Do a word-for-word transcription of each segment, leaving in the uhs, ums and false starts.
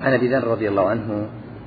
عن أبي ذر رضي الله عنه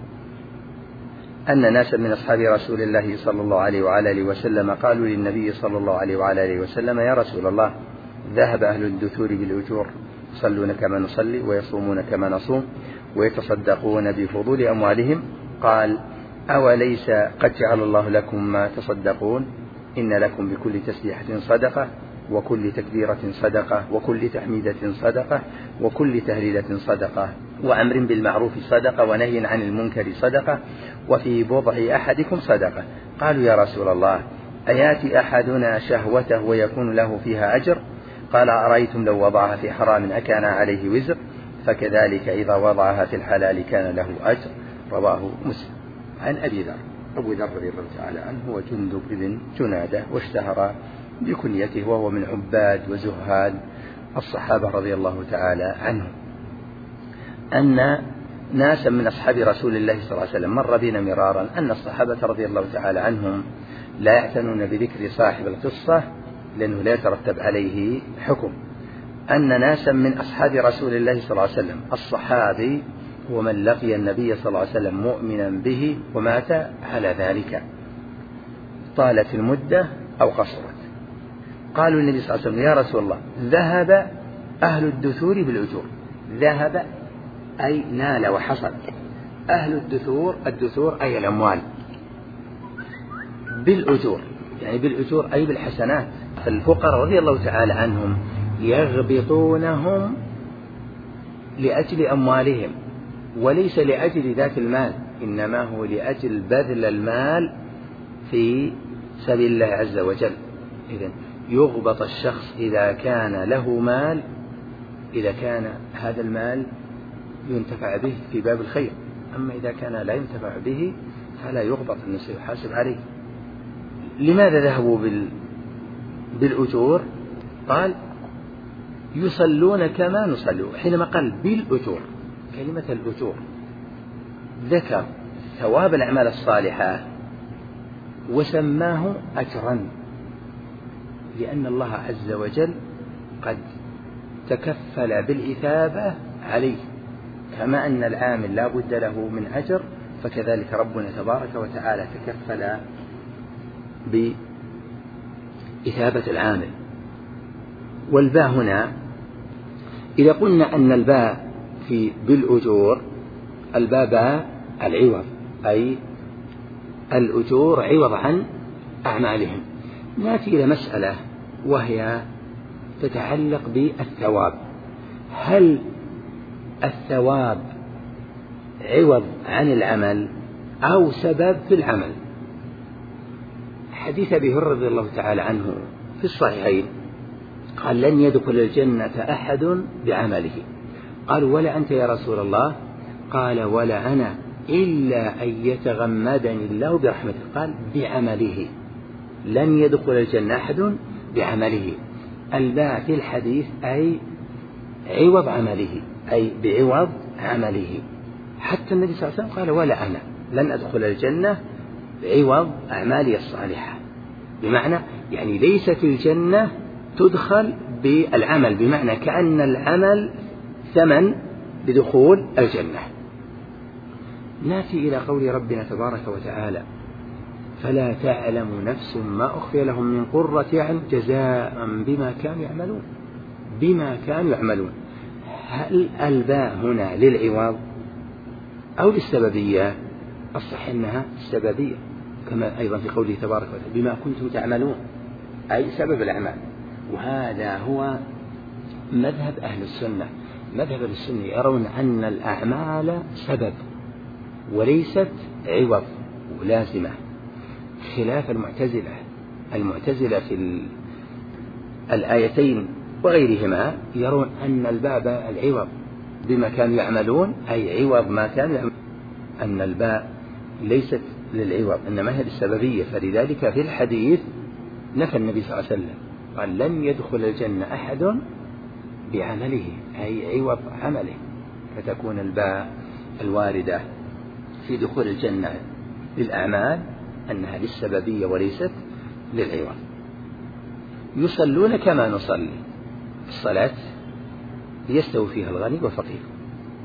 أن ناسا من أصحاب رسول الله صلى الله عليه وعلى آله وسلم قالوا للنبي صلى الله عليه وعلى آله وسلم: يا رسول الله، ذهب أهل الدثور بالأجور، يصلون كما نصلي ويصومون كما نصوم ويتصدقون بفضول أموالهم. قال: أوليس قد جعل الله لكم ما تصدقون؟ إن لكم بكل تسبيحة صدقة، وكل تكبيرة صدقة، وكل تحميدة صدقة، وكل تهليلة صدقة، وأمر بالمعروف صدقة، ونهي عن المنكر صدقة، وفي بضع أحدكم صدقة. قالوا: يا رسول الله، أياتي أحدنا شهوته ويكون له فيها أجر؟ قال: أرأيتم لو وضعها في حرام أكان عليه وزر؟ فكذلك إذا وضعها في الحلال كان له أجر. رواه مسلم. عن أبي ذر. أبو ذر رضي الله تعالى عنه هو جندب بن جنادة، واشتهر بكنيته، وهو من عباد وزهاد الصحابة رضي الله تعالى عنهم. أن ناسا من أصحاب رسول الله صلى الله عليه وسلم، مر بنا مرارا أن الصحابة رضي الله تعالى عنهم لا يعتنون بذكر صاحب القصة لأنه لا يترتب عليه حكم. أن ناسا من أصحاب رسول الله صلى الله عليه وسلم، الصحابي ومن لقي النبي صلى الله عليه وسلم مؤمنا به ومات على ذلك، طالت المدة أو قصرت. قالوا النبي صلى الله عليه وسلم: يا رسول الله، ذهب أهل الدثور بالأجور. ذهب أي نال وحصل. أهل الدثور، الدثور أي الأموال، بالأجور يعني بالأجور أي بالحسنات. فالفقراء رضي الله تعالى عنهم يغبطونهم لأجل أموالهم، وليس لأجل ذات المال، إنما هو لأجل بذل المال في سبيل الله عز وجل. إذن يغبط الشخص إذا كان له مال، إذا كان هذا المال ينتفع به في باب الخير، أما إذا كان لا ينتفع به فلا يغبط، أنه سيحاسب عليه. لماذا ذهبوا بال... بالأجور؟ قال: يصلون كما نصلي. حينما قال بالأجور، كلمة الأجور ذكر ثواب الأعمال الصالحة وسماه أجرا، لأن الله عز وجل قد تكفل بالإثابة عليه، كما أن العامل لا بد له من أجر، فكذلك ربنا تبارك وتعالى تكفل بإثابة العامل. والباء هنا إذا قلنا أن الباء في بالأجور، الباء باء العوض، أي الأجور عوض عن أعمالهم. نأتي إلى مسألة وهي تتعلق بالثواب. هل الثواب عوض عن العمل أو سبب في العمل؟ حديث أبي هريرة رضي الله تعالى عنه في الصحيحين قال: لن يدخل الجنة أحد بعمله. قالوا: ولا أنت يا رسول الله؟ قال: ولا أنا، إلا أن يتغمدني الله برحمته. قال: بعمله. لن يدخل الجنة أحد بعمله. الباء في الحديث أي عوض عمله، أي بعوض عمله. حتى النبي صلى الله عليه وسلم قال: ولا أنا لن أدخل الجنة بعوض أعمالي الصالحة، بمعنى يعني ليست الجنة تدخل بالعمل، بمعنى كأن العمل ثمن بدخول الجنة. نأتي إلى قول ربنا تبارك وتعالى: فلا تعلم نفس ما أخفي لهم من قرة أعين جزاء بما كانوا يعملون. بما كانوا يعملون. هل الباء هنا للعوض أو للسببية؟ الصح أنها السببية، كما أيضا في قوله تبارك وتعالى: بما كنتم تعملون، أي سبب الأعمال. وهذا هو مذهب أهل السنة. مذهب أهل السنة يرون أن الأعمال سبب وليست عوض ولازمة، خلاف المعتزلة. المعتزلة في الآيتين وغيرهما يرون أن الباب العوض بما كانوا يعملون، أي عوض ما كانوا يعملون، أن الباء ليست للعوض إنما هي للسببية. فلذلك في الحديث نفى النبي صلى الله عليه وسلم، قال: لن يدخل الجنة أحد بعمله، أي عوض عمله. فتكون الباء الواردة في دخول الجنة للأعمال أنها للسببية وليست للعوض. يصلون كما نصلي. الصلاة يستوي فيها الغني والفقير،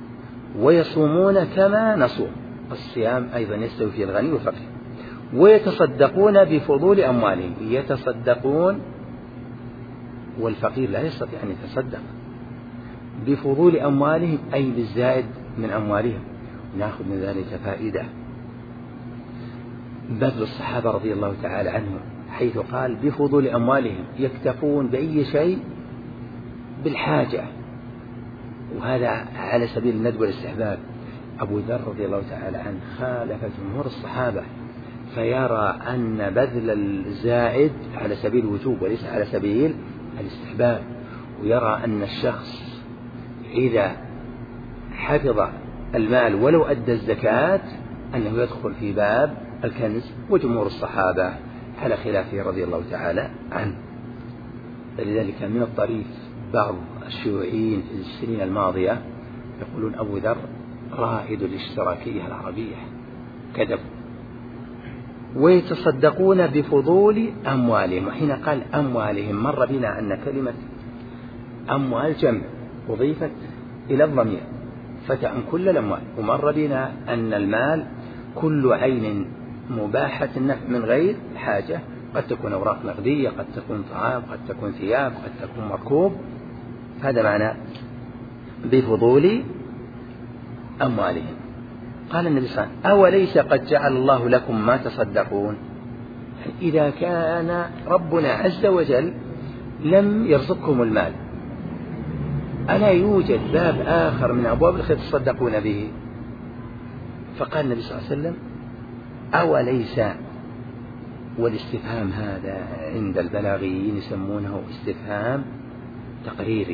ويصومون كما نصوم، الصيام أيضا يستوي فيه الغني والفقير، ويتصدقون بفضول أموالهم، يتصدقون والفقير لا يستطيع أن يتصدق، بفضول أموالهم أي بالزائد من أموالهم. نأخذ من ذلك فائدة بذل الصحابة رضي الله تعالى عنهم، حيث قال بفضول أموالهم، يكتفون بأي شيء بالحاجة، وهذا على سبيل الندب والاستحباب. أبو ذر رضي الله تعالى عنه خالف جمهور الصحابة، فيرى أن بذل الزائد على سبيل الوجوب وليس على سبيل الاستحباب، ويرى أن الشخص إذا حفظ المال ولو أدى الزكاة أنه يدخل في باب الكنز، وجمهور الصحابة على خلافه رضي الله تعالى عنه. فلذلك من الطريف بعض الشيوعيين في السنين الماضية يقولون أبو ذر رائد الاشتراكية العربية، كذب. ويتصدقون بفضول أموالهم، وحين قال أموالهم مر بنا أن كلمة أموال جمع أضيفت إلى الضمير فتعم كل الأموال، ومر بنا أن المال كل عين مباحة النفع من غير حاجة، قد تكون أوراق نقدية، قد تكون طعام، قد تكون ثياب، قد تكون مركوب. هذا معنى بفضول أموالهم. قال النبي صلى الله عليه وسلم أوليس قد جعل الله لكم ما تصدقون؟ إذا كان ربنا عز وجل لم يرزقكم المال، ألا يوجد باب آخر من أبواب الخير تصدقون به؟ فقال النبي صلى الله عليه وسلم أوليس، والاستفهام هذا عند البلاغيين يسمونه استفهام تقريري،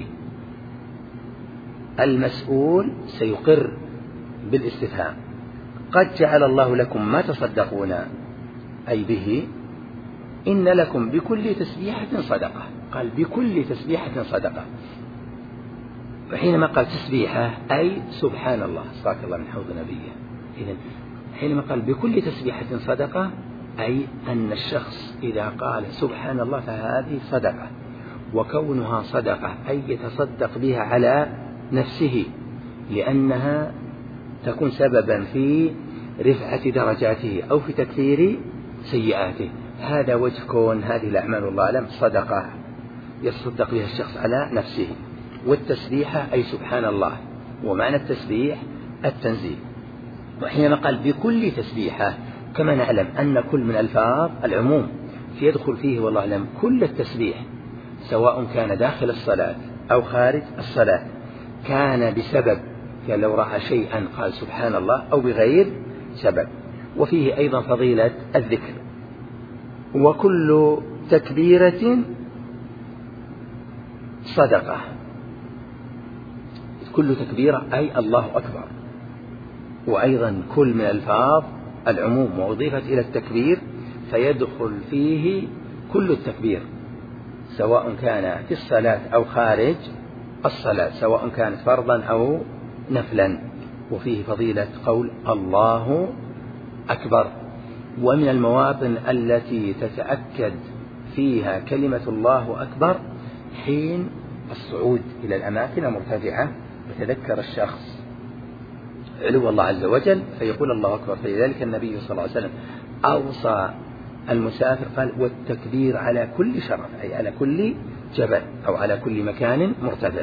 المسؤول سيقر بالاستفهام. قد جعل الله لكم ما تصدقون أي به إن لكم بكل تسبيحة صدقة، قال بكل تسبيحة صدقة، وحينما قال تسبيحة أي سبحان الله، استغفر الله من حوض نبيه. إذن حينما قال بكل تسبيحة صدقة أي أن الشخص إذا قال سبحان الله فهذه صدقة، وكونها صدقة أي يتصدق بها على نفسه، لأنها تكون سببا في رفعة درجاته أو في تكثير سيئاته. هذا وجه كون هذه الأعمال والله أعلم صدقة يتصدق بها الشخص على نفسه. والتسبيحة أي سبحان الله، ومعنى التسبيح التنزيه. وحينما قال بكل تسبيحة كما نعلم أن كل من ألفاظ العموم يدخل فيه والله أعلم كل التسبيح، سواء كان داخل الصلاة أو خارج الصلاة، كان بسبب كان لو رأى شيئا قال سبحان الله أو بغير سبب. وفيه أيضا فضيلة الذكر. وكل تكبيرة صدقة، كل تكبيرة أي الله أكبر. وأيضا كل من ألفاظ العموم وأضيفت إلى التكبير فيدخل فيه كل التكبير، سواء كان في الصلاة أو خارج الصلاة، سواء كانت فرضا أو نفلا. وفيه فضيلة قول الله أكبر. ومن المواطن التي تتأكد فيها كلمة الله أكبر حين الصعود إلى الأماكن المرتفعة، يتذكر الشخص علو الله عز وجل فيقول الله أكبر. فلذلك النبي صلى الله عليه وسلم أوصى المسافر قال والتكبير على كل شرف، أي على كل جبل أو على كل مكان مرتفع.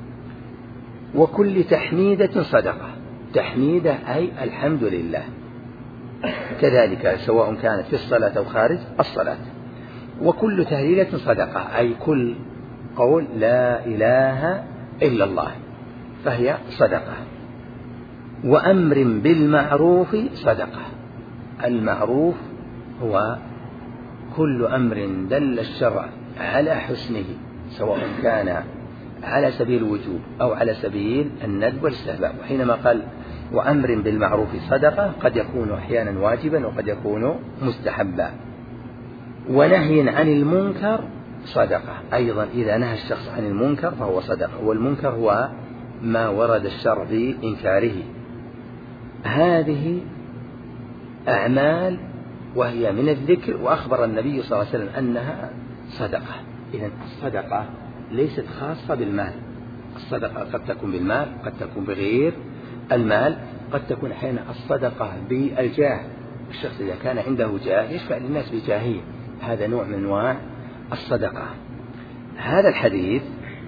وكل تحميدة صدقة، تحميدة أي الحمد لله، كذلك سواء كانت في الصلاة أو خارج الصلاة. وكل تهليلة صدقة، أي كل قول لا إله إلا الله فهي صدقة. وأمر بالمعروف صدقة، المعروف هو كل أمر دل الشرع على حسنه، سواء كان على سبيل الوجوب أو على سبيل الندب والاستحباب. وحينما قال وأمر بالمعروف صدقة قد يكون أحيانا واجبا وقد يكون مستحبا. ونهي عن المنكر صدقة، أيضا إذا نهى الشخص عن المنكر فهو صدقة. والمنكر هو ما ورد الشرع بإنكاره. هذه أعمال وهي من الذكر، وأخبر النبي صلى الله عليه وسلم أنها صدقة. إذن الصدقة ليست خاصة بالمال، الصدقة قد تكون بالمال قد تكون بغير المال. قد تكون أحيانا الصدقة بالجاه، الشخص إذا كان عنده جاه يشفع للناس بجاهه، هذا نوع من أنواع الصدقة. هذا الحديث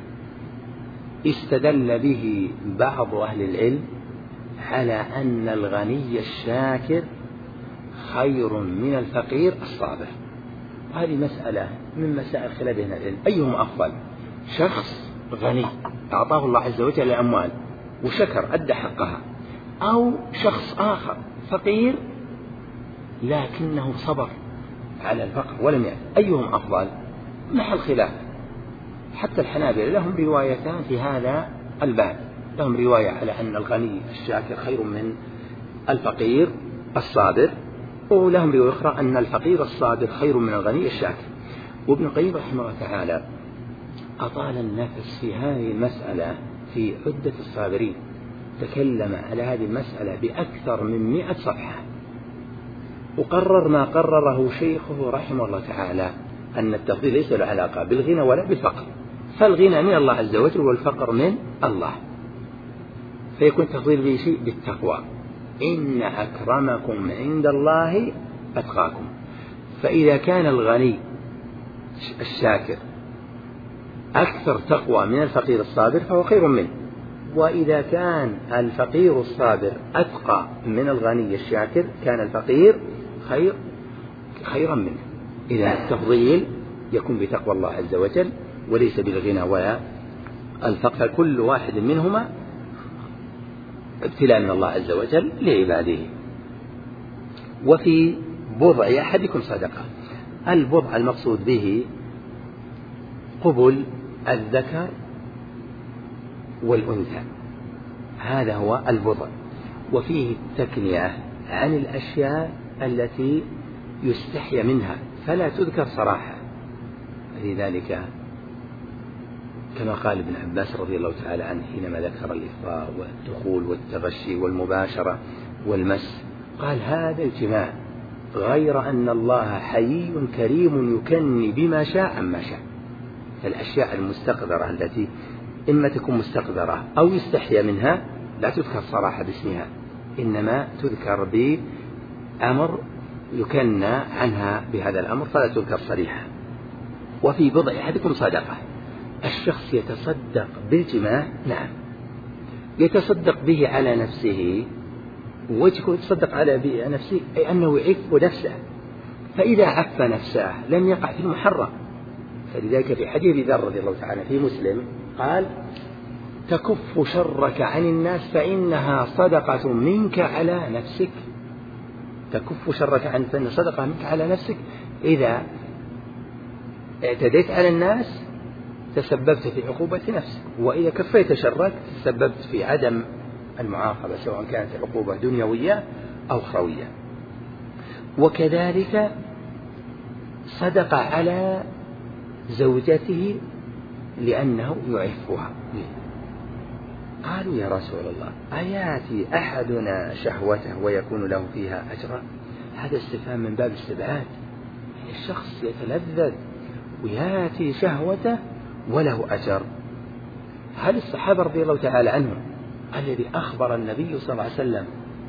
استدل به بعض أهل العلم على أن الغني الشاكر خير من الفقير الصابر. وهذه مسألة من مسائل خلاف بين العلم، أيهم أفضل؟ شخص غني أعطاه الله عز وجل الأموال وشكر أدى حقها، أو شخص آخر فقير لكنه صبر على الفقر ولم يأت، أيهم أفضل؟ محل خلاف. حتى الحنابلة لهم روايتان في هذا الباب، لهم رواية على أن الغني الشاكر خير من الفقير الصابر، ولهم رواية أخرى أن الفقير الصابر خير من الغني الشاكر. وابن القيم رحمه الله تعالى أطال النفس في هذه المسألة في عدة الصابرين، تكلم على هذه المسألة بأكثر من مئة صفحة، وقرر ما قرره شيخه رحمه الله تعالى، أن التفضيل ليس له علاقة بالغنى ولا بالفقر، فالغنى من الله عز وجل والفقر من الله، فيكون التفضيل به شيء بالتقوى، إن أكرمكم عند الله أتقاكم. فإذا كان الغني الشاكر أكثر تقوى من الفقير الصابر فهو خير منه، وإذا كان الفقير الصابر أتقى من الغني الشاكر كان الفقير خير خيرا منه. إذا التفضيل يكون بتقوى الله عز وجل وليس بالغنى ولا الفقر، كل واحد منهما ابتلاء من الله عز وجل لعباده. وفي بضع أحدكم صدقة، البضع المقصود به قبل الذكر والأنثى، هذا هو البضع. وفيه التكنية عن الأشياء التي يستحي منها فلا تذكر صراحة، لذلك كما قال ابن عباس رضي الله تعالى عنه حينما ذكر الإفضاء والدخول والتغشي والمباشرة والمس، قال هذا الجماع، غير أن الله حيي كريم يكني بما شاء عما شاء. الأشياء المستقذرة التي إما تكون مستقذرة أو يستحيا منها لا تذكر صراحة باسمها، إنما تذكر بأمر يكنى عنها بهذا الأمر فلا تذكر صريحة. وفي بضع أحدكم صدقة، الشخص يتصدق بالجماع، نعم يتصدق به على نفسه، ويكون يتصدق على نفسه أي أنه يعف نفسه، فإذا عف نفسه لم يقع في المحرم. فلذلك في حديث ذر رضي الله تعالى في مسلم قال تكف شرك عن الناس فإنها صدقة منك على نفسك، تكف شرك عن فإن صدقة منك على نفسك، إذا اعتديت على الناس تسببت في عقوبة نفسك، وإذا كفيت شرك تسببت في عدم المعاقبة سواء كانت عقوبة دنيوية أو أخروية. وكذلك صدق على زوجته لأنه يعفها. قالوا يا رسول الله أياتي أحدنا شهوته ويكون له فيها أجرا؟ هذا استفهام من باب الاستبعاد، الشخص يتلذذ وياتي شهوته وله أجر. هل الصحابة رضي الله تعالى عنهم الذي أخبر النبي صلى الله عليه وسلم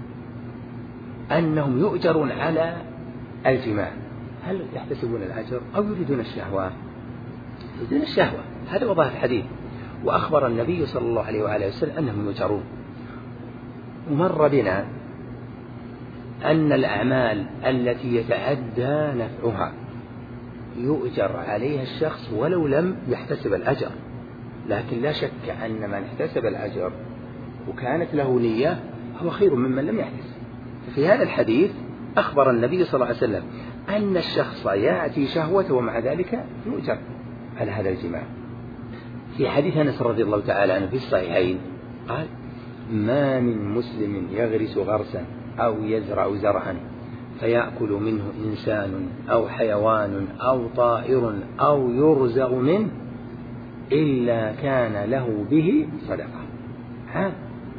أنهم يؤجرون على الجماع هل يحتسبون الأجر أو يريدون الشهوة؟ يريدون الشهوة، هذا وضع الحديث. وأخبر النبي صلى الله عليه وآله وسلم أنهم يؤجرون. ومر بنا أن الأعمال التي يتعدى نفعها يؤجر عليها الشخص ولو لم يحتسب الأجر، لكن لا شك أن من احتسب الأجر وكانت له نية هو خير ممن لم يحتسب. ففي هذا الحديث أخبر النبي صلى الله عليه وسلم أن الشخص يأتي شهوته ومع ذلك يؤجر على هذا الجماع. في حديث أنس رضي الله تعالى عنه في الصحيحين قال ما من مسلم يغرس غرسا أو يزرع زرعا فيأكل منه إنسان أو حيوان أو طائر أو يرزق منه إلا كان له به صدقة. ها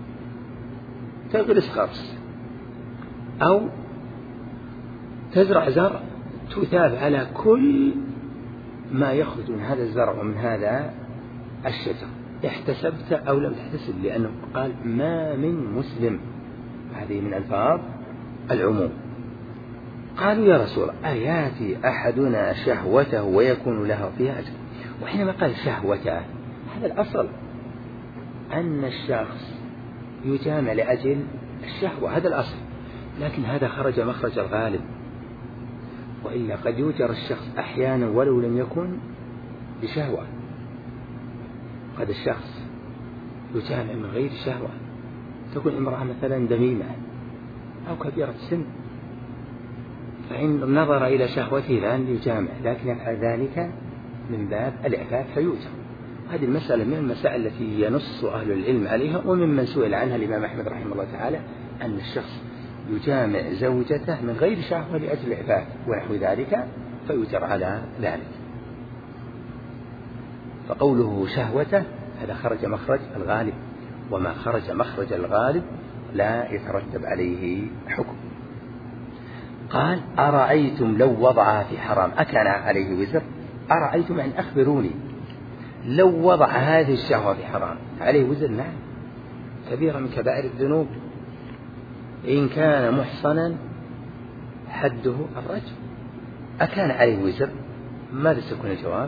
تغرس غرس أو تزرع زرع تثاب على كل ما يخرج من هذا الزرع ومن هذا الشجر، احتسبت أو لم تحتسب، لأنه قال ما من مسلم، هذه من ألفاظ العموم. قالوا يا رسول الله أياتي أحدنا شهوته ويكون له فيها أجر؟ وحينما قال شهوته هذا الأصل أن الشخص يجامع لأجل الشهوة، هذا الأصل، لكن هذا خرج مخرج الغالب، وإلا قد يوجر الشخص أحيانا ولو لم يكن بشهوة. قد الشخص يجامع من غير شهوة، تكون امرأة مثلا دميمة أو كبيرة السن، فإن نظر إلى شهوته الآن يجامع، لكن يفعل ذلك من باب الإعفاف فيوجر. هذه المسألة من المسائل التي ينص أهل العلم عليها، وممن سئل عنها الإمام أحمد رحمه الله تعالى أن الشخص يجامع زوجته من غير شهوة لأجل الإعفاف ونحو ذلك فيوجر على ذلك. فقوله شهوته هذا خرج مخرج الغالب، وما خرج مخرج الغالب لا يترتب عليه حكم. قال أرأيتم لو وضعها في حرام أكان عليه وزر؟ أرأيتم أن أخبروني لو وضع هذه الشهوة في حرام عليه وزر؟ نعم، كبيرة من كبائر الذنوب، إن كان محصنا حده الرجم. أكان عليه وزر؟ ماذا سيكون الجواب؟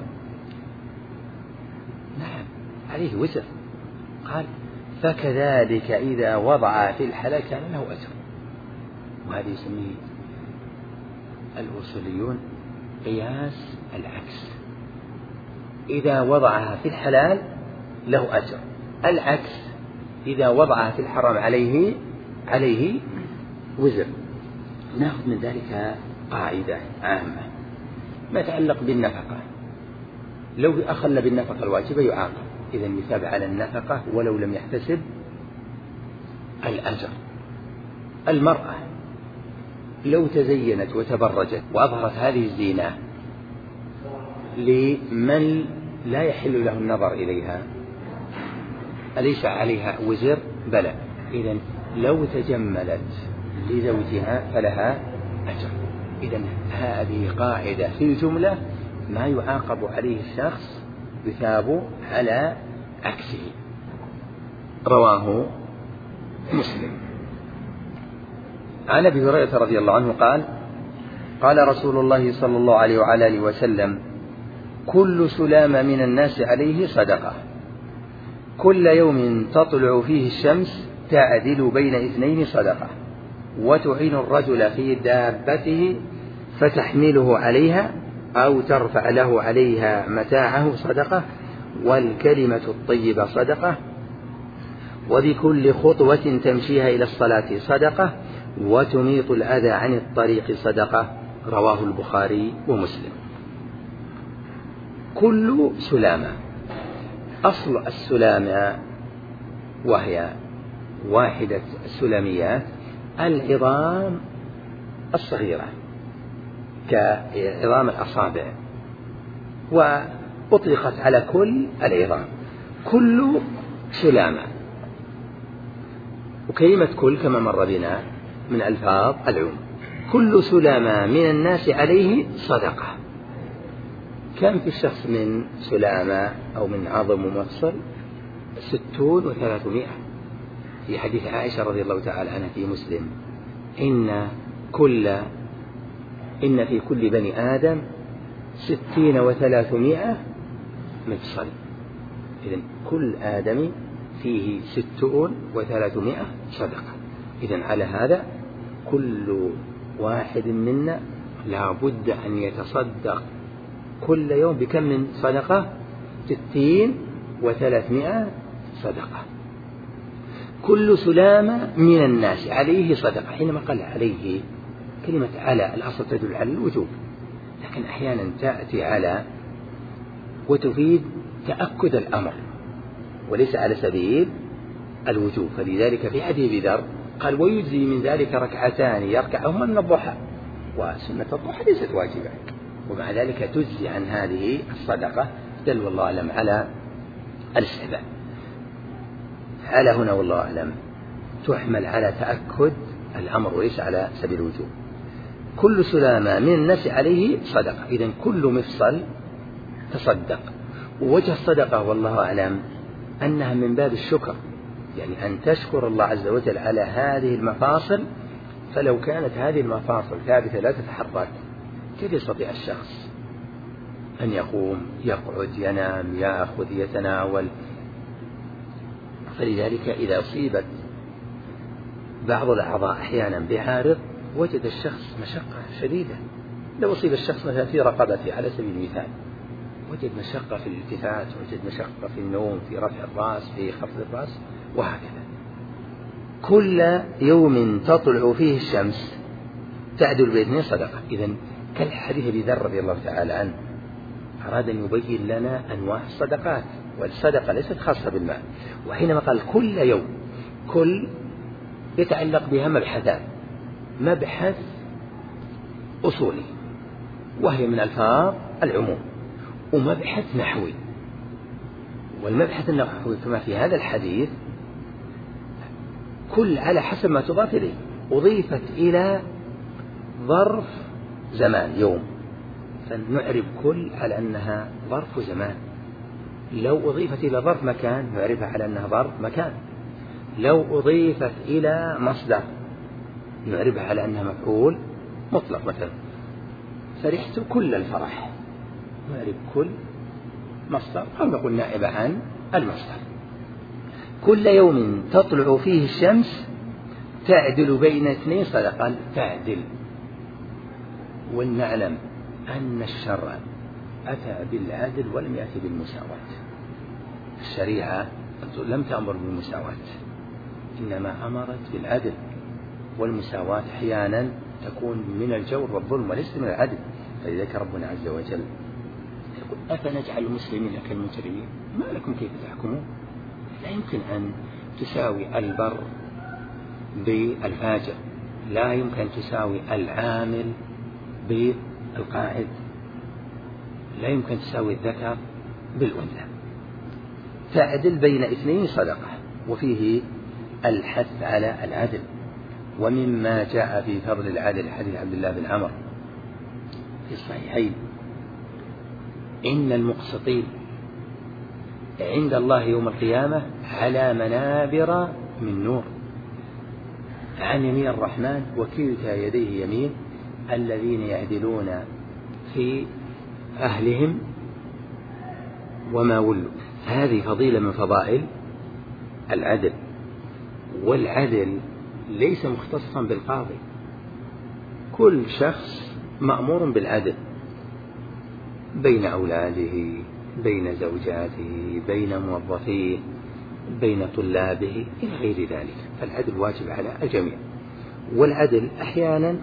نعم عليه وزر. قال فكذلك إذا وضع في الحلال كان له أجر. وهذا يسميه الأصوليون قياس العكس، إذا وضعها في الحلال له أجر، العكس إذا وضعها في الحرام عليه عليه وزر. نأخذ من ذلك قاعدة عامة ما يتعلق بالنفقة، لو أخل بالنفقة الواجبة يعاقب، إذا يثاب على النفقة ولو لم يحتسب الأجر. المرأة لو تزينت وتبرجت وأظهرت هذه الزينة لمن لا يحل له النظر إليها أليس عليها وزر؟ بلى. إذن لو تجملت لزوجها فلها أجر. إذن هذه قاعدة في الجملة، ما يعاقب عليه الشخص يثاب على عكسه. رواه مسلم. عن أبي هريرة رضي الله عنه قال قال رسول الله صلى الله عليه وعلى آله وسلم كل سلامة من الناس عليه صدقة، كل يوم تطلع فيه الشمس تعدل بين اثنين صدقة، وتعين الرجل في دابته فتحمله عليها أو ترفع له عليها متاعه صدقة، والكلمة الطيبة صدقة، وبكل خطوة تمشيها إلى الصلاة صدقة، وتميط الأذى عن الطريق صدقة. رواه البخاري ومسلم. كل سلامة، أصل السلامة وهي واحدة السلميات العظام الصغيرة كعظام الأصابع، وأطلقت على كل العظام كل سلامة. وكلمة كل كما مر بنا من ألفاظ العموم. كل سلامة من الناس عليه صدقة. كم في الشخص من سلامة أو من عظم ومفصل؟ ستون وثلاثمائة، في حديث عائشة رضي الله تعالى عنها في مسلم إن كل إن في كل بني آدم ستين وثلاثمائة مفصل. إذن كل آدم فيه ستون وثلاثمائة صدقة. إذن على هذا كل واحد منا لا بد أن يتصدق كل يوم بكم من صدقة؟ ستين وثلاثمائة صدقة. كل سلامة من الناس عليه صدقة. حينما قال عليه كلمة على الأصل تدل على الوجوب، لكن أحيانا تأتي على وتفيد تأكد الأمر وليس على سبيل الوجوب. فلذلك في حديث ذر قال ويجزي من ذلك ركعتان يركعهما من الضحى، وسنة الضحى ليست واجبة، ومع ذلك تجزي عن هذه الصدقة. دل والله أعلم على الاستحباب. على هنا والله أعلم تحمل على تأكد الأمر وليس على سبيل الوجوب. كل سلامة من الناس عليه صدقة. إذن كل مفصل تصدق. ووجه الصدقة والله أعلم أنها من باب الشكر، يعني أن تشكر الله عز وجل على هذه المفاصل. فلو كانت هذه المفاصل ثابتة لا تتحرك كيف يستطيع الشخص أن يقوم، يقعد، ينام، يأخذ، يتناول؟ فلذلك إذا أصيبت بعض الأعضاء أحيانا بعارض وجد الشخص مشقة شديدة. لو أصيب الشخص مثلا في رقبته على سبيل المثال وجد مشقة في الالتفات، وجد مشقة في النوم، في رفع الرأس، في خفض الرأس، وهكذا. كل يوم تطلع فيه الشمس تعدل باثنين صدقة. إذن كالحديث أبي ذر رضي الله تعالى عنه أراد أن يبين لنا أنواع الصدقات، والصدقة ليست خاصة بالمال. وحينما قال كل يوم، كل يتعلق بها مبحثان: مبحث أصولي وهي من ألفاظ العموم، ومبحث نحوي. والمبحث النحوي كما في هذا الحديث كل على حسب ما تضاف إليه، أضيفت إلى ظرف زمان يوم، فنعرب كل على أنها ظرف زمان. لو أضيفت إلى ظرف مكان نعرفها على أنها ظرف مكان. لو أضيفت إلى مصدر نعرفها على أنها مفعول مطلق. مثلا فرحت كل الفرح، نعرف كل مصدر، أو نقول نائبة عن المصدر. كل يوم تطلع فيه الشمس تعدل بين اثنين صدقة. تعدل، ولنعلم أن الشرع أتى بالعدل ولم يأتي بالمساواة. الشريعة لم تأمر بالمساواة، إنما أمرت بالعدل، والمساواة أحيانا تكون من الجور والظلم وليس من العدل. فلذلك ربنا عز وجل يقول: أفنجعل المسلمين كالمجرمين ما لكم كيف تحكمون. لا يمكن أن تساوي البر بالفاجر، لا يمكن أن تساوي العامل بالقاعد، لا يمكن تساوي الذكر بالأنثى. تعدل بين اثنين صدقة، وفيه الحث على العدل. ومما جاء في فضل العدل حديث عبد الله بن عمر في الصحيحين: إن المقسطين عند الله يوم القيامة على منابر من نور عن يمين الرحمن وكلتا يديه يمين، الذين يعدلون في أهلهم وما ولوا. هذه فضيلة من فضائل العدل. والعدل ليس مختصا بالقاضي، كل شخص مأمور بالعدل بين أولاده، بين زوجاته، بين موظفيه، بين طلابه إلى غير ذلك. فالعدل واجب على الجميع. والعدل أحيانا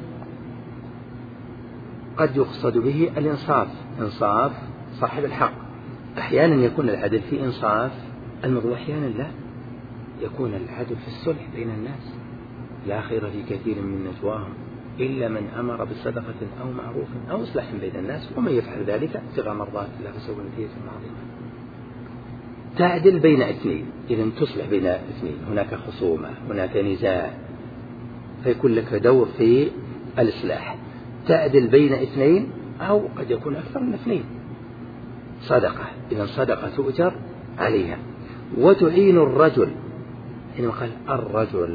قد يقصد به الإنصاف، إنصاف صاحب الحق. أحيانا يكون العدل في إنصاف المظلوم، أحيانا لا، يكون العدل في الصلح بين الناس. لا خير في كثير من نجواهم إلا من أمر بصدقة أو معروف أو إصلاح بين الناس، ومن يفعل ذلك ابتغاء مرضات الله فسوف نؤتيه أجرا عظيما. تعدل بين اثنين، إذا تصلح بين اثنين، هناك خصومة، هناك نزاع، فيكون لك دور في الإصلاح. تعدل بين اثنين أو قد يكون أكثر من اثنين صدقة، إذا صدقة تؤجر عليها. وتعين الرجل، حينما قال الرجل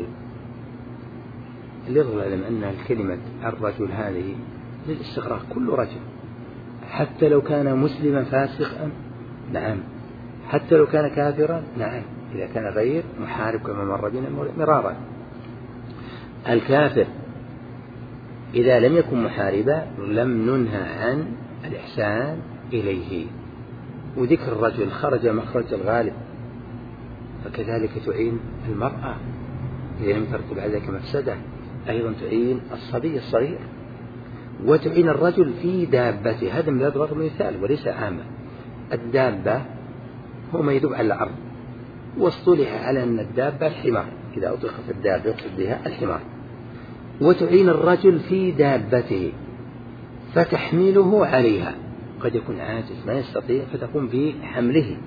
ليظهر العلم أن الكلمة الرجل هذه للاستغراق، كل رجل، حتى لو كان مسلما فاسقا نعم، حتى لو كان كافرا نعم، إذا كان غير محارب كما مر بنا مرارا. الكافر إذا لم يكن محاربا لم ننهى عن الإحسان إليه. وذكر الرجل خرج مخرج الغالب. فكذلك تعين المرأة إذا لم ترتب على ذلك مفسدة، أيضا تعين الصبي الصغير. وتعين الرجل في دابته، هذا من ضرب المثال وليس عامة. الدابة هو ما يدب على الأرض، واصطلح على أن الدابة الحمار، إذا أطلقت الدابة يقصد بها الحمار. وتعين الرجل في دابته فتحمله عليها، قد يكون عاجز ما يستطيع فتقوم بحمله،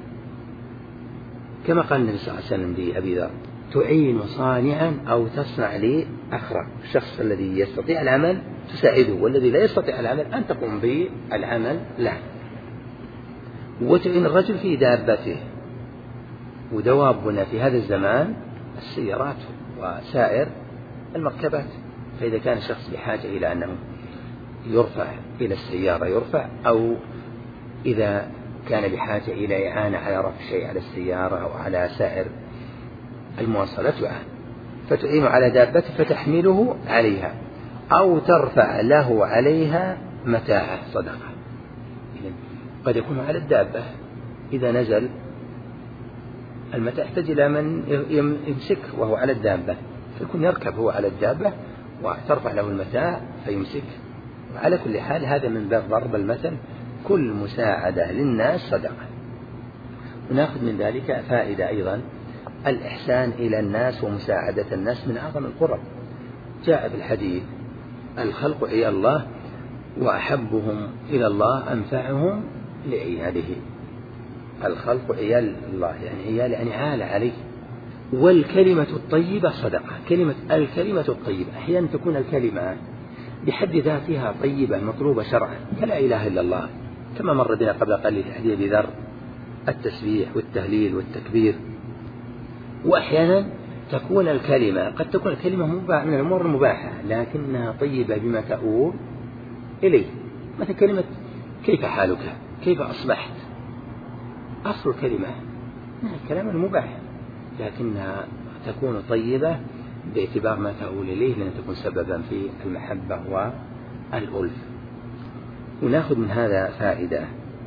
كما قال النبي صلى الله عليه وسلم لأبي ذر: تعين صانعا أو تصنع لي أخرى. الشخص الذي يستطيع العمل تساعده، والذي لا يستطيع العمل أن تقوم بالعمل له. وتعين الرجل في دابته، ودوابنا في هذا الزمان السيارات وسائر المركبات. فإذا كان شخص بحاجة إلى أنه يرفع إلى السيارة يرفع، أو إذا كان بحاجة إلى إعانة على رفع شيء على السيارة أو على سائر المواصلات يعان، فتعين على دابته فتحمله عليها أو ترفع له عليها متاعه صدقة. قد يكون على الدابة إذا نزل المتاع يحتاج إلى من يمسك وهو على الدابة، فيكون يركب هو على الدابة وترفع له المتاع فيمسك. وعلى كل حال هذا من باب ضرب المثل، كل مساعدة للناس صدقة. ونأخذ من ذلك فائدة أيضا، الإحسان إلى الناس ومساعدة الناس من أعظم القرب. جاء في الحديث الخلق عيال الله وأحبهم إلى الله أنفعهم لعياله. الخلق عيال الله يعني عيال يعني عال عليه. والكلمة الطيبة صدقة. كلمة الكلمة الطيبة أحيانا تكون الكلمة بحد ذاتها طيبة مطلوبة شرعا كلا إله إلا الله، كما مر بنا قبل قليل في حديث أبي ذر التسبيح والتهليل والتكبير. وأحيانا تكون الكلمة قد تكون الكلمة مباح من الأمور المباحة لكنها طيبة بما تؤول إليه، مثل كلمة كيف حالك، كيف أصبحت، أصل الكلمة من الكلام المباح لكنها تكون طيبة باعتبار ما تؤول إليه لأن تكون سببا في المحبة والألف. ونأخذ من هذا فائدة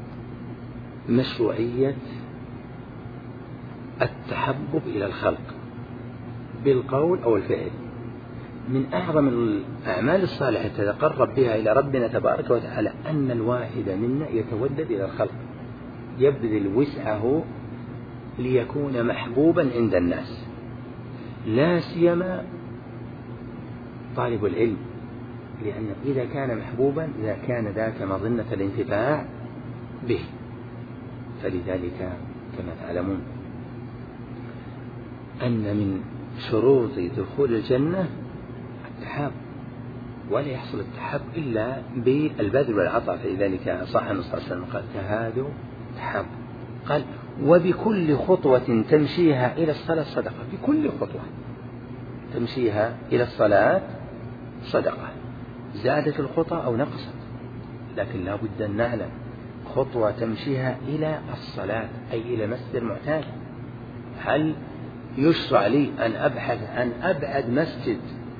مشروعية التحبب إلى الخلق بالقول أو الفعل. من أعظم الأعمال الصالحة تتقرب بها إلى ربنا تبارك وتعالى أن الواحد منا يتودد إلى الخلق، يبذل وسعه ليكون محبوبا عند الناس، لا سيما طالب العلم، لأنه إذا كان محبوبا إذا كان ذاك مظنة الانتفاع به. فلذلك كما تعلمون أن من شروط دخول الجنة التحاب، ولا يحصل التحاب إلا بالبذل والعطاء. فلذلك صح النبي صلى الله عليه وسلم قال تهادوا تحاب. قال وبكل خطوة تمشيها إلى الصلاة صدقة. بكل خطوة تمشيها إلى الصلاة صدقة، زادت الخطى أو نقصت، لكن لا بد أن نعلم خطوة تمشيها إلى الصلاة أي إلى مسجد المعتاد. هل يشرع لي أن أبحث عن أبعد مسجد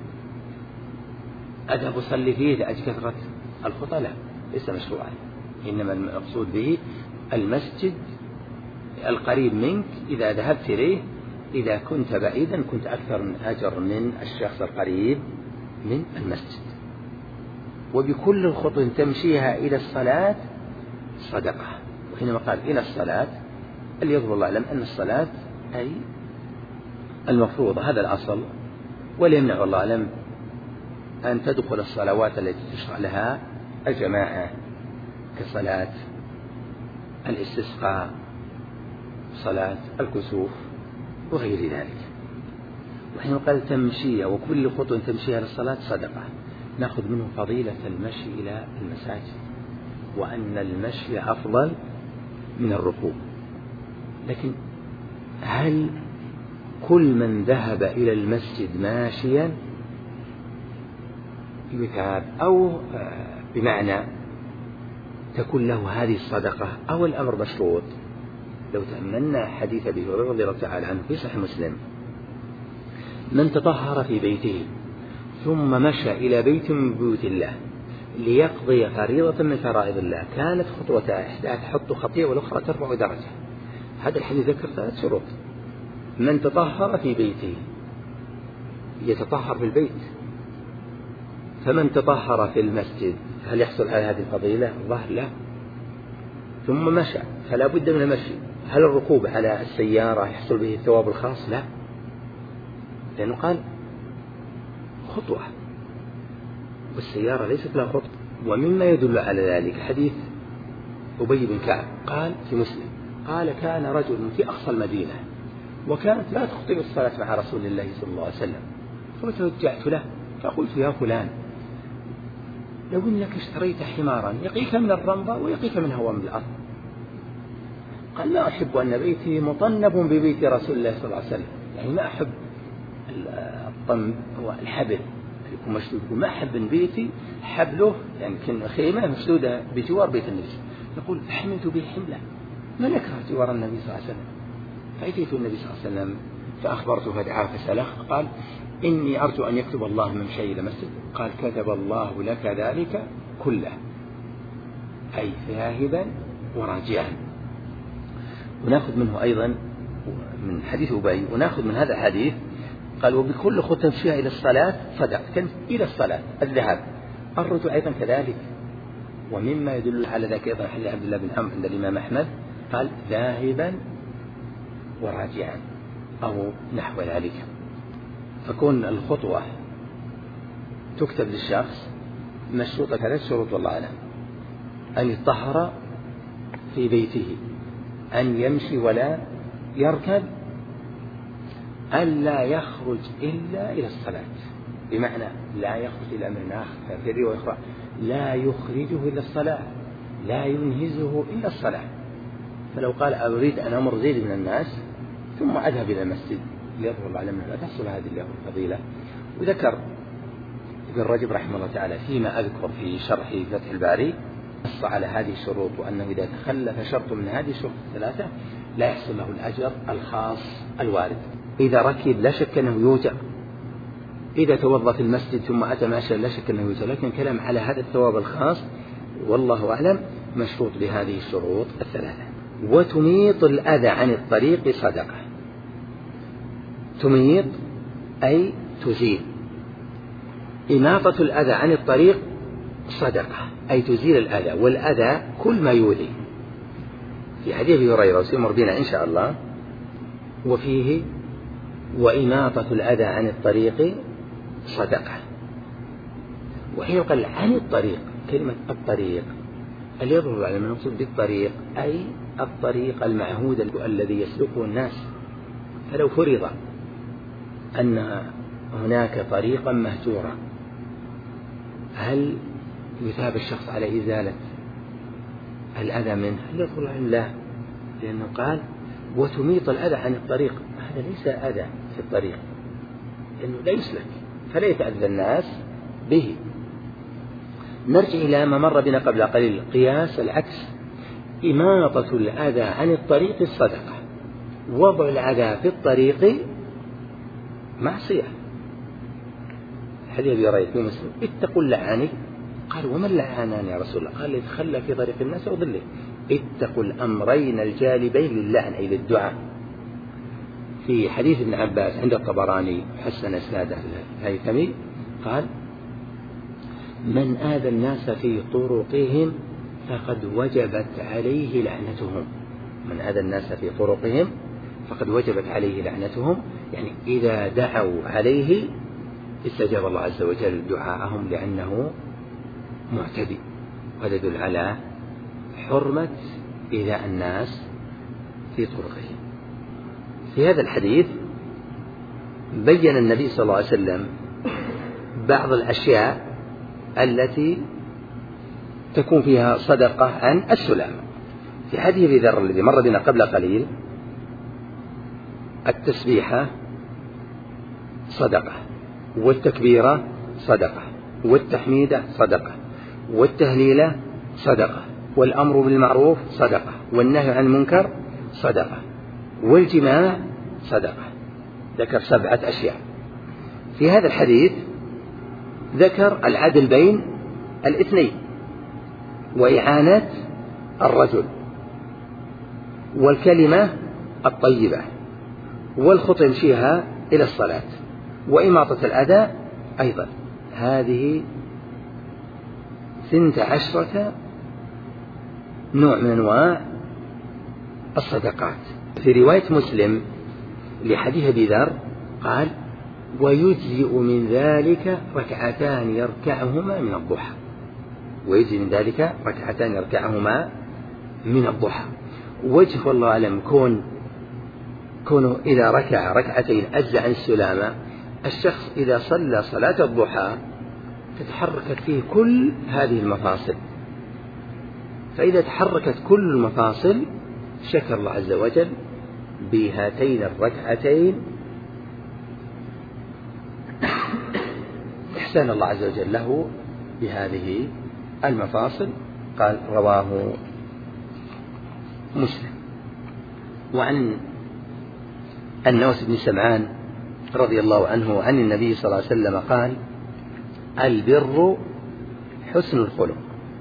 أذهب أصلي فيه لأجل كثرة الخطى؟ لا، ليس مشروعا، إنما المقصود به المسجد القريب منك إذا ذهبت إليه. إذا كنت بعيدا كنت أكثر من أجر من الشخص القريب من المسجد. وبكل خطوة تمشيها إلى الصلاة صدقة. وحينما قال إلى الصلاة ليظهر الله أعلم أن الصلاة أي المفروضة، هذا الأصل، ولا يمنع الله أعلم أن تدخل الصلوات التي تشرع لها الجماعة كصلاة الاستسقاء، صلاة الكسوف وغير ذلك. وحين قال تمشي وكل خطوة تمشيها للصلاة صدقة، نأخذ منه فضيلة المشي إلى المساجد، وأن المشي أفضل من الركوب. لكن هل كل من ذهب إلى المسجد ماشيا يثاب، أو بمعنى تكون له هذه الصدقة، أو الأمر مشروط؟ لو تأملنا حديث أبي هريرة رضي الله تعالى عنه في صحيح مسلم: من تطهر في بيته ثم مشى إلى بيت من بيوت الله ليقضي فريضة من فرائض الله كانت خطوة إحدى تحط خطيئة والأخرى ترفع درجة. هذا الحديث ذكر ثلاث شروط: من تطهر في بيته يتطهر في البيت، فمن تطهر في المسجد هل يحصل على هذه الفضيلة؟ الظاهر لا. ثم مشى فلا بد من المشي. هل الركوب على السيارة يحصل به الثواب الخاص؟ لا، لأنه قال خطوة والسيارة ليست لها خطوة. ومما يدل على ذلك حديث أبي بن كعب قال في مسلم قال كان رجل في أقصى المدينة وكانت لا تخطئ الصلاة مع رسول الله صلى الله عليه وسلم، فتوجهت له فقلت: يا فلان، لو إنك اشتريت حمارا يقيك من الرمضة ويقيك من هوام الأرض، قال ما أحب أن بيتي مطنب ببيت رسول الله صلى الله عليه وسلم، يعني ما أحب الطنب هو الحبل يكون مشدود، ما أحب أن بيتي حبله يعني كان خيمة مشدودة بجوار بيت النبي. يقول حملت به حملة، ما نكره جوار النبي صلى الله عليه وسلم. فأتيت النبي صلى الله عليه وسلم فأخبرته فدعاه فسأله قال إني أرجو أن يكتب الله من شيء إلى مسجد. قال كتب الله لك ذلك كله، أي ذاهبا وراجعا. ونأخذ منه أيضا من حديث أبي، ونأخذ من هذا الحديث قال وبكل خطوة فيها إلى الصلاة صدق، كانت إلى الصلاة الذهاب. الرجوع أيضا كذلك. ومما يدل على ذلك أيضا حديث عبد الله بن عمرو عند الإمام أحمد قال ذاهبا وراجعا أو نحو ذلك. فكون الخطوة تكتب للشخص مشروطة ثلاث شروط والله أعلم: أن يطهر في بيته، أن يمشي ولا يركب، أن لا يخرج إلا إلى الصلاة، بمعنى لا يخرج إلى أمر آخر. في رواية أخرى لا يخرجه إلا الصلاة، لا ينهزه إلا الصلاة. فلو قال أريد أن أمر زيد من الناس ثم أذهب إلى المسجد ليظهر العلم لا تحصل هذه الفضيلة. وذكر ابن رجب رحمه الله تعالى فيما أذكر في شرح فتح الباري نص على هذه الشروط، وأنه إذا تخلف شرط من هذه الشروط الثلاثة لا يحصل له الأجر الخاص الوارد. إذا ركب لا شك أنه يوجر، إذا توضأ في المسجد ثم أتى ماشيا لا شك أنه يوجر، لكن كلام على هذا الثواب الخاص والله أعلم مشروط بهذه الشروط الثلاثة. وتميط الأذى عن الطريق صدقة. تميط أي تزيل، إماطة الأذى عن الطريق صدقة أي تزيل الأذى، والأذى كل ما يؤذي. في حديث أبي هريرة وسيمر بنا إن شاء الله وفيه وإماطة الأذى عن الطريق صدقة. وحين قال عن الطريق كلمة الطريق اللي يظهر على المقصود بالطريق أي الطريق المعهود الذي يسلكه الناس. فلو فرض أن هناك طريقا مهجورا هل يثاب الشخص على إزالة الأذى منه؟ هل يقول عن لا، لأنه قال وتميط الأذى عن الطريق، هذا ليس أذى في الطريق لأنه لا يسلك فلا يتأذى الناس به. نرجع إلى ما مر بنا قبل قليل، قياس العكس: إماطة الأذى عن الطريق الصدقة، وضع الأذى في الطريق معصية. حديث أبي هريرة في مسلم اتقوا اللعاني. قال وما اللعانان يا رسول الله؟ قال يتخلى في طريق الناس وظله. اتقوا الأمرين الجالبين للعن أي للدعاء. في حديث ابن عباس عند الطبراني حسن إسناده الهيثمي قال من آذى الناس في طرقهم فقد وجبت عليه لعنتهم. من آذى الناس في طرقهم فقد وجبت عليه لعنتهم، يعني إذا دعوا عليه استجاب الله عز وجل دعاءهم لأنه معتدي. وهذا يدل على حرمة إيذاء الناس في طرقهم. في هذا الحديث بين النبي صلى الله عليه وسلم بعض الأشياء التي تكون فيها صدقة عن السلامة. في حديث أبي ذر الذي مر بنا قبل قليل التسبيحة صدقة، والتكبيرة صدقة، والتحميدة صدقة، والتهليلة صدقة، والأمر بالمعروف صدقة، والنهي عن المنكر صدقة، والجماع صدقة. ذكر سبعة أشياء. في هذا الحديث ذكر العدل بين الاثنين، وإعانة الرجل، والكلمة الطيبة، والخطو يمشيها إلى الصلاة، وإماطة الأذى أيضا. هذه ثنت عشرة نوع من أنواع الصدقات. في رواية مسلم لحديث أبي ذر قال ويجزئ من ذلك ركعتان يركعهما من الضحى. ويجزئ من ذلك ركعتان يركعهما من الضحى. وجه والله أعلم كون كونه إذا ركع ركعتين أجزأ عن السلامة. الشخص إذا صلى صلاة الضحى تتحركت فيه كل هذه المفاصل، فإذا تحركت كل المفاصل شكر الله عز وجل بهاتين الركعتين، إحسان الله عز وجل له بهذه المفاصل. قال رواه مسلم. وعن النواس بن سمعان رضي الله عنه عن النبي صلى الله عليه وسلم قال: البر حسن الخلق،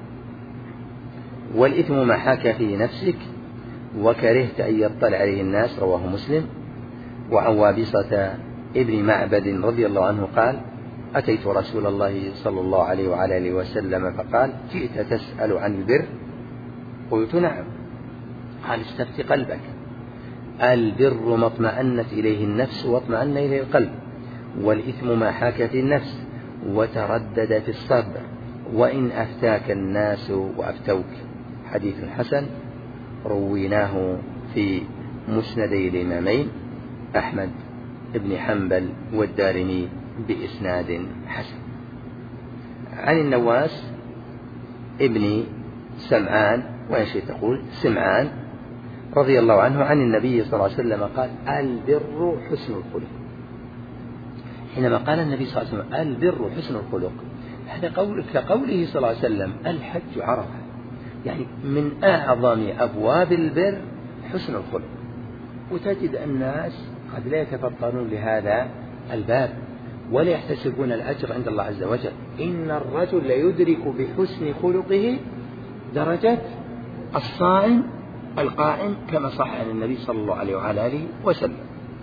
والإثم ما حاك في نفسك وكرهت أن يطلع عليه الناس. رواه مسلم. وعن وابصة ابن معبد رضي الله عنه قال: أتيت رسول الله صلى الله عليه وعلى آله وسلم فقال: جئت تسأل عن البر؟ قلت: نعم. قال: استفت قلبك، البر ما اطمأنت إليه النفس واطمأن إليه القلب، والإثم ما حاك في النفس وتردد في الصدر، وإن أفتاك الناس وأفتوك. حديث حسن، رويناه في مسندي الإمامين أحمد بن حنبل والدارمي بإسناد حسن. عن النواس ابن سمعان، وإن شئت تقول سمعان، رضي الله عنه عن النبي صلى الله عليه وسلم قال: البر حسن الخلق. حينما قال النبي صلى الله عليه وسلم البر حسن الخلق، هذا قول كقوله صلى الله عليه وسلم الحج عرفة، يعني من أعظم أبواب البر حسن الخلق. وتجد الناس قد لا يتفطنون لهذا الباب ولا يحتسبون الأجر عند الله عز وجل. إن الرجل ليدرك بحسن خلقه درجة الصائم القائم، كما صح عن النبي صلى الله عليه وعلى آله وسلم.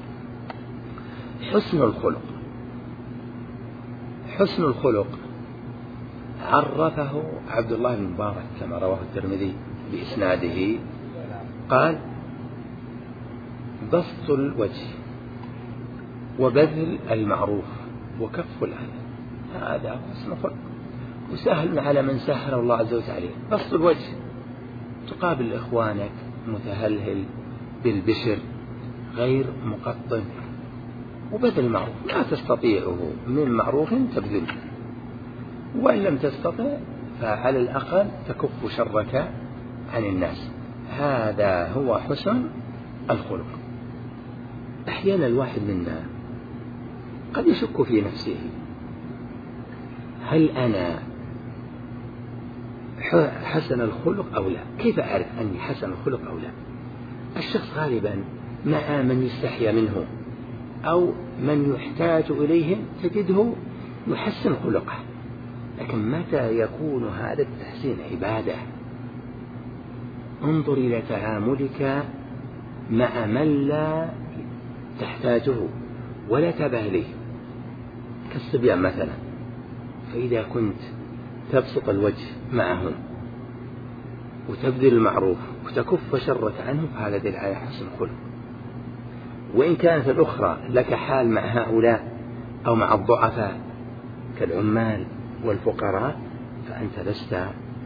حسن الخلق، حسن الخلق عرفه عبد الله بن مبارك كما رواه الترمذي بإسناده، قال: بسط الوجه وبذل المعروف وكف الأذى، هذا حسن الخلق. وسهل على من سهل الله عز وجل عليه. بسط الوجه، تقابل إخوانك متهلهل بالبشر غير مقطن. وبذل المعروف، لا تستطيعه من معروف تبذل، وإن لم تستطع فعلى الأقل تكف شرك عن الناس. هذا هو حسن الخلق. أحيانا الواحد منا قد يشك في نفسه: هل أنا حسن الخلق أو لا؟ كيف أعرف أني حسن الخلق أو لا؟ الشخص غالبا مع من يستحيا منه أو من يحتاج إليه تجده يحسن خلقه، لكن متى يكون هذا التحسين عبادة؟ انظر إلى تعاملك مع من لا تحتاجه ولا تباليه، كالصبيان مثلا، فإذا كنت تبسط الوجه معهم وتبذل المعروف وتكف شرك عنه فهذا دليل على حسن خلق. وإن كانت الأخرى لك حال مع هؤلاء أو مع الضعفاء كالعمال والفقراء فأنت لست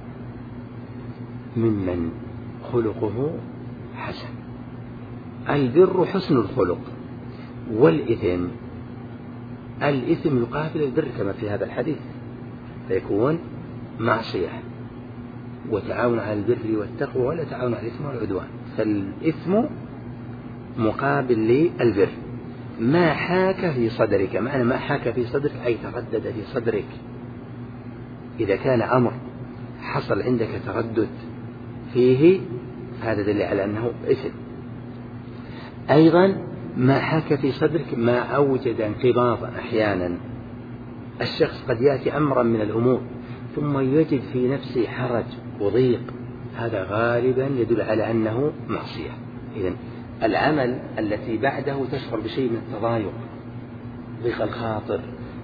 ممن خلقه حسن. البر حسن الخلق، والإثم الإثم يقابل البر كما في هذا الحديث، فيكون معصية وتعاون على البر والتقوى ولا تعاون على الإثم والعدوان. فالإثم مقابل للبر. ما حاك في صدرك، معنى ما حاك في صدرك أي تردد في صدرك. إذا كان أمر حصل عندك تردد فيه هذا دليل على أنه إثم. أيضا ما حاك في صدرك ما أوجد انقباضا. أحيانا الشخص قد يأتي أمرا من الأمور ثم يجد في نفسه حرج وضيق، هذا غالبا يدل على أنه معصية. إذن العمل التي بعده تشعر بشيء من التضايق، ضيق الخاطر،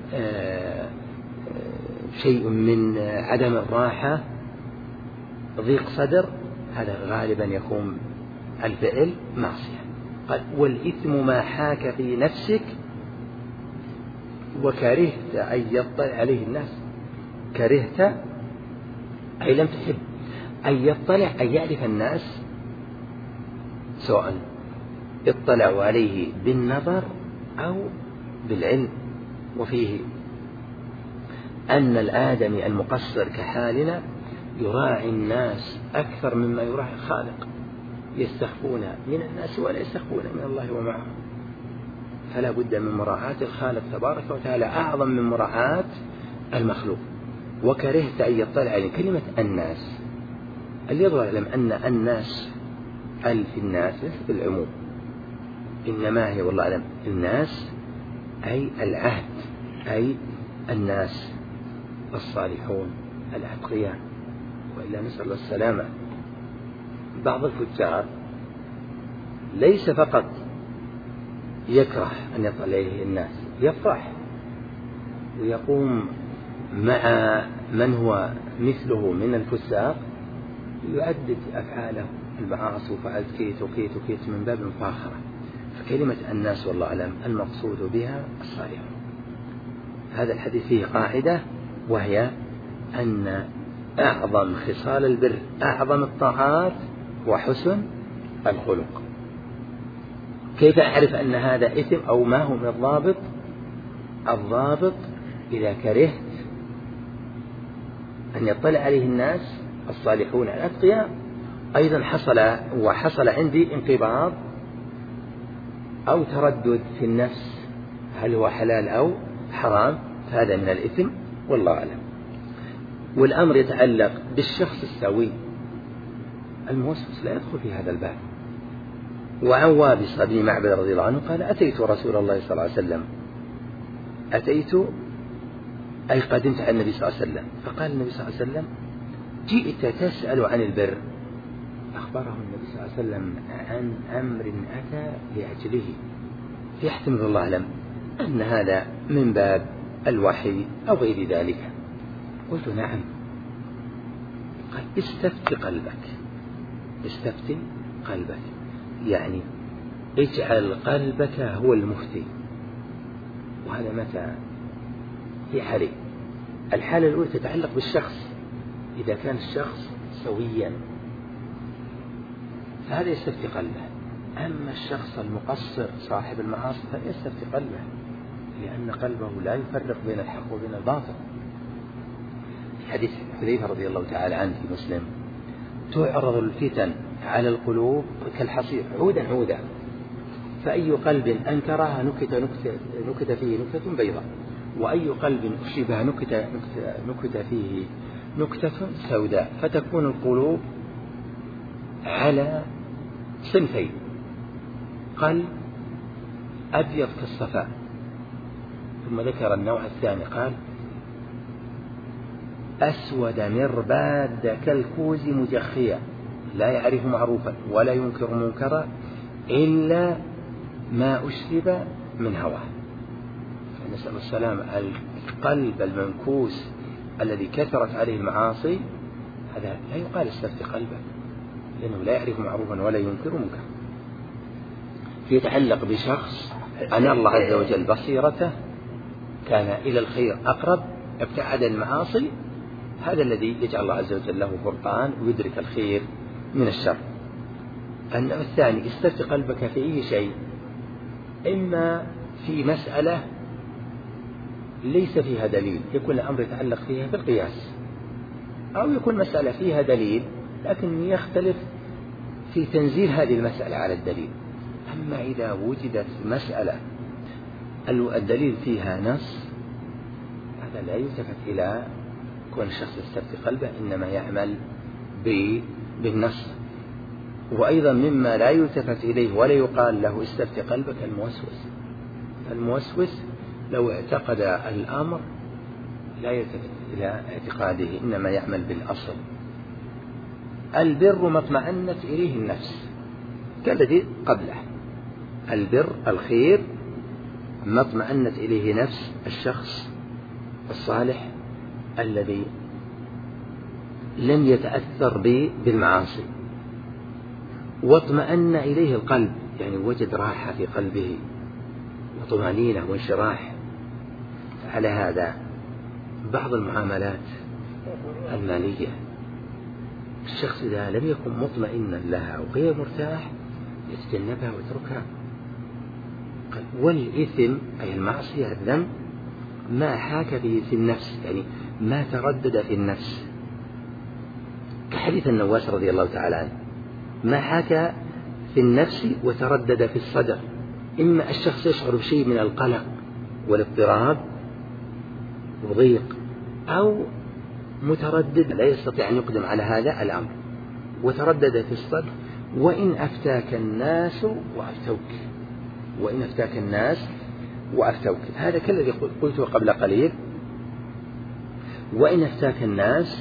شيء من عدم الراحة، ضيق صدر، هذا غالبا يكون الفعل معصية. قال: والإثم ما حاك في نفسك وكرهت أن يطلع عليه الناس. كرهت أي لم تحب أن يطلع، أن يعرف الناس، سواء اطلعوا عليه بالنظر أو بالعلم. وفيه أن الآدمي المقصر كحالنا يراعي الناس أكثر مما يراعي الخالق. يستخفون من الناس ولا يستخفون من الله ومعه. فلا بد من مراعاة الخالق تبارك وتعالى أعظم من مراعاة المخلوق. وكرهت أن يطلع عليه كلمة الناس، اللي يظهر يعلم أن الناس ألف الناس ليست بالعموم، إنما هي والله أعلم الناس أي العهد، أي الناس الصالحون الأتقياء، وإلا نسأل الله السلامة. بعض الفجار ليس فقط يكره أن يطلع عليه الناس، يفرح ويقوم مع من هو مثله من الفساق يعدد أفعاله المعاصي وفعلت كيت وكيت وكيت من باب المفاخرة. فكلمة الناس والله أعلم المقصود بها الصالحون. هذا الحديث فيه قاعدة، وهي أن أعظم خصال البر أعظم الطاعات وحسن الخلق. كيف أعرف أن هذا إثم أو ما هو من الضابط؟ الضابط إذا كرهت أن يطلع عليه الناس الصالحون الأتقياء، أيضا حصل وحصل عندي انقباض أو تردد في النفس هل هو حلال أو حرام، فهذا من الإثم والله أعلم. والأمر يتعلق بالشخص السوي الموسوس لا يدخل في هذا الباب. وعن وابصة بن معبد رضي الله عنه قال أتيت رسول الله صلى الله عليه وسلم، أتيت أي قدمت على النبي صلى الله عليه وسلم، فقال النبي صلى الله عليه وسلم جئت تسأل عن البر. أخبره النبي صلى الله عليه وسلم عن أمر أتى لأجله، يحتمل الله أعلم أن هذا من باب الوحي أو غير ذلك. قلت نعم. قال استفت قلبك، استفت قلبك يعني اجعل قلبك هو المفتي. وهذا متى؟ في حالين. الحالة الأولى تتعلق بالشخص، إذا كان الشخص سويا فهذا يستفتي قلبه. أما الشخص المقصر صاحب المعاصي فيستفتي قلبه، لأن قلبه لا يفرق بين الحق وبين الباطل. في حديث حذيفة رضي الله تعالى عنه في مسلم تعرض الفتن على القلوب كالحصير عودا عودا، فأي قلب أنكرها نكت, نكت, نكت فيه نكتة بيضاء، وأي قلب أشبه نكت, نكت, نكت فيه نكتة سوداء، فتكون القلوب على صنفين: قلب أبيض كالصفاء، ثم ذكر النوع الثاني قال أسود مرباد كالكوز مجخيا لا يعرف معروفا ولا ينكر منكرا إلا ما أشرب من هواه. نسأل السلام. القلب المنكوس الذي كثرت عليه المعاصي هذا لا يقال استفتي قلبه، لأنه لا يعرف معروفا ولا ينكر منكرا. يتعلق بشخص أن الله عز وجل بصيرته كان إلى الخير أقرب، ابتعد المعاصي، هذا الذي يجعل الله عز وجل له فرقان ويدرك الخير من الشر. النوع الثاني استفتي قلبك في أي شيء، إما في مسألة ليس فيها دليل يكون الأمر يتعلق فيها بالقياس، أو يكون مسألة فيها دليل لكن يختلف في تنزيل هذه المسألة على الدليل. أما إذا وجدت مسألة الدليل فيها نص هذا لا يلتفت إلى كون الشخص يستفتي قلبه، إنما يعمل بالنص. وأيضا مما لا يلتفت إليه ولا يقال له استفتي قلبك الموسوس. الموسوس لو اعتقد الأمر لا يلتفت إلى اعتقاده، إنما يعمل بالأصل. البر ما اطمأنت إليه النفس كالذي قبله. البر الخير ما اطمأنت إليه نفس الشخص الصالح الذي لم يتأثر به بالمعاصي، واطمأن إليه القلب، يعني وجد راحة في قلبه وطمأنينة وانشراح. على هذا بعض المعاملات المالية الشخص إذا لم يكن مطمئنا لها وغير مرتاح يتجنبها ويتركها. والإثم أي المعصية الذنب ما حاك به في النفس، يعني ما تردد في النفس، كحديث النواس رضي الله تعالى عنه ما حاك في النفس وتردد في الصدر. إما الشخص يشعر بشيء من القلق والاضطراب وضيق، أو متردد لا يستطيع أن يقدم على هذا الأمر، وتردد في الصدر. وإن أفتاك الناس وأفتوك، وإن أفتاك الناس وأفتوك، هذا كالذي قلته قبل قليل. وإن أفتاك الناس،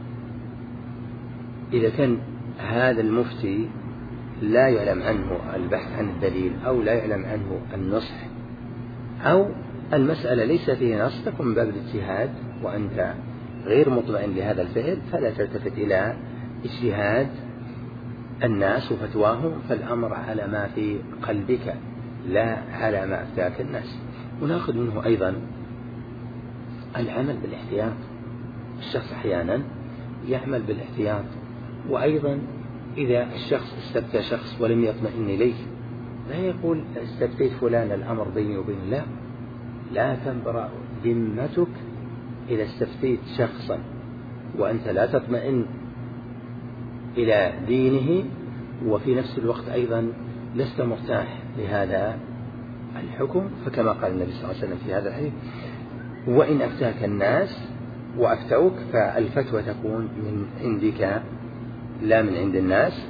إذا كان هذا المفتي لا يعلم عنه البحث عن الدليل، أو لا يعلم عنه النصح، أو المسألة ليس فيه نص، تكون من باب الاجتهاد وأنت غير مطمئن لهذا الفعل، فلا تلتفت إلى اجتهاد الناس وفتواهم، فالأمر على ما في قلبك لا على ما أفتاك الناس. ونأخذ منه أيضا العمل بالاحتياط. الشخص أحيانا يعمل بالاحتياط. وأيضا إذا الشخص استفتى شخص ولم يطمئن إليه، لا يقول استفتيت فلان الأمر بيني وبين الله. لا تنبرأ ذمتك إذا استفتيت شخصا وأنت لا تطمئن إلى دينه، وفي نفس الوقت أيضا لست مرتاح لهذا الحكم. فكما قال النبي صلى الله عليه وسلم في هذا الحديث: وإن أفتاك الناس وأفتوك، فالفتوى تكون من عندك لا من عند الناس.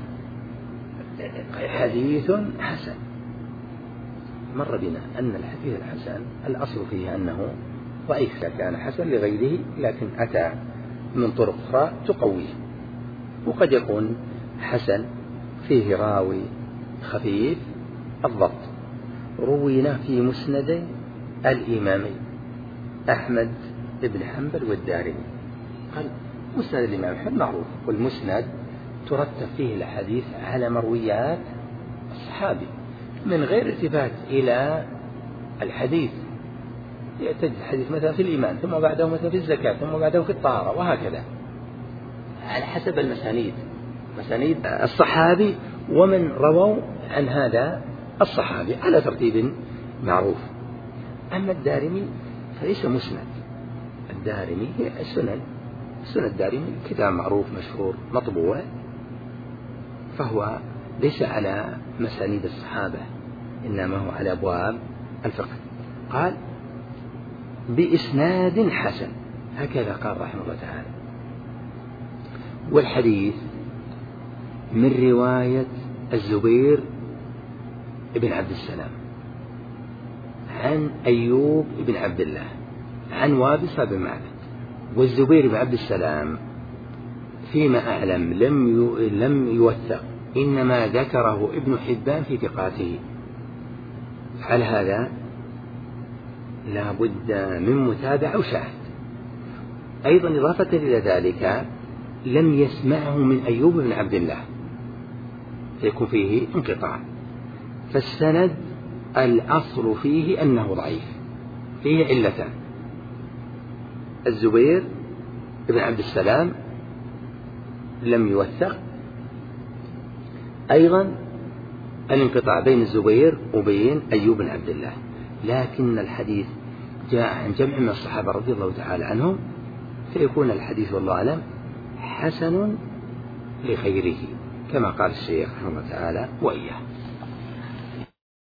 حديث حسن، مر بنا أن الحديث الحسن الأصل فيه أنه ضعيف، كان حسن لغيره لكن أتى من طرق أخرى تقويه. وقد يكون حسن فيه راوي خفيف الضبط. روينا في مسند الإمامين أحمد بن حنبل والدارمي. قال مسند الإمام أحمد معروف، والمسند ترتب فيه الحديث على مرويات الصحابي من غير التفات إلى الحديث. يأتي الحديث مثلا في الإيمان، ثم بعده مثلا في الزكاة، ثم بعده في الطهارة، وهكذا على حسب المسانيد، مسانيد الصحابي ومن رووا عن هذا الصحابي على ترتيب معروف. أما الدارمي فليس مسند. الدارمي هي السنن، سنن الدارمي كتاب معروف مشهور مطبوع، فهو ليس على مسانيد الصحابة، إنما هو على أبواب الفقه. قال بإسناد حسن، هكذا قال رحمه الله تعالى. والحديث من رواية الزبير بن عبد السلام عن أيوب بن عبد الله عن وابصة بن معبد. والزبير بن عبد السلام فيما أعلم لم لم يوثق، إنما ذكره ابن حبان في ثقاته. على هذا لا بد من متابعة أو شاهد. أيضا إضافة إلى ذلك لم يسمعه من أيوب بن عبد الله، فيكون فيه انقطاع. فالسند الأصل فيه أنه ضعيف، فيه علتان: الزبير بن عبد السلام لم يوثق، أيضا الانقطاع بين الزبير وبين أيوب بن عبد الله. لكن الحديث جاء عن جمع من الصحابة رضي الله تعالى عنهم، فيكون الحديث والله أعلم حسن لخيره، كما قال الشيخ رحمه الله تعالى وإياه.